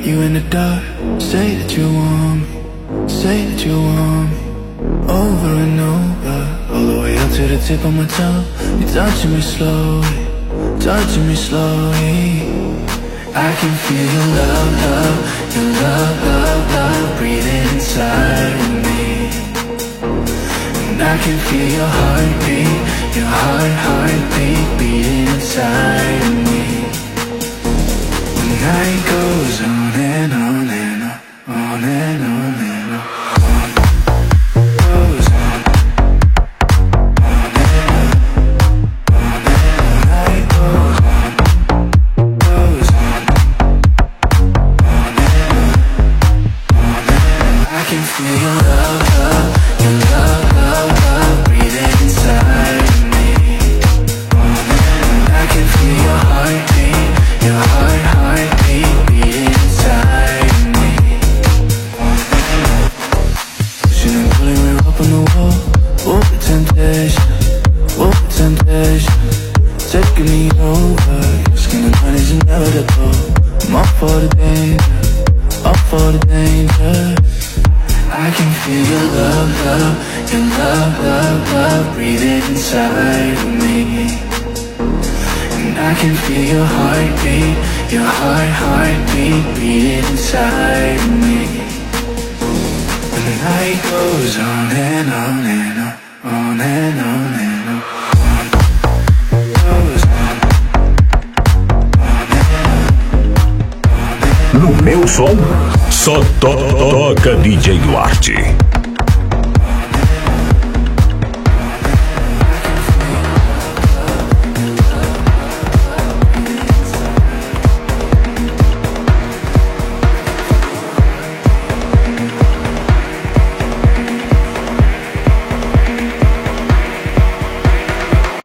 you in the dark. Say that you want me, say that you want me. Over and over, all the way up to the tip of my tongue. You're touching me slowly, touching me slowly. I can feel your love, love, your love, love, love breathing inside of me. And I can feel your heartbeat, your heartbeat beating inside of me. The night goes on and on and on, on and on and on. Feel your love, love, your love, love, love breathing inside of me. And I can feel your heartbeat, your heartbeat beating inside of me. Pushing and pulling, we're up on the wall. Oh, the temptation, oh, the temptation, taking me over. Your skin and honey's inevitable. I'm up for the danger, up for the danger. I can feel your love, love, your love, love, love breathing inside of me. And I can feel your heartbeat, your heartbeat beating inside of me. And the night goes on and on and on, on and on and on. No meu som, só toca DJ Duarte.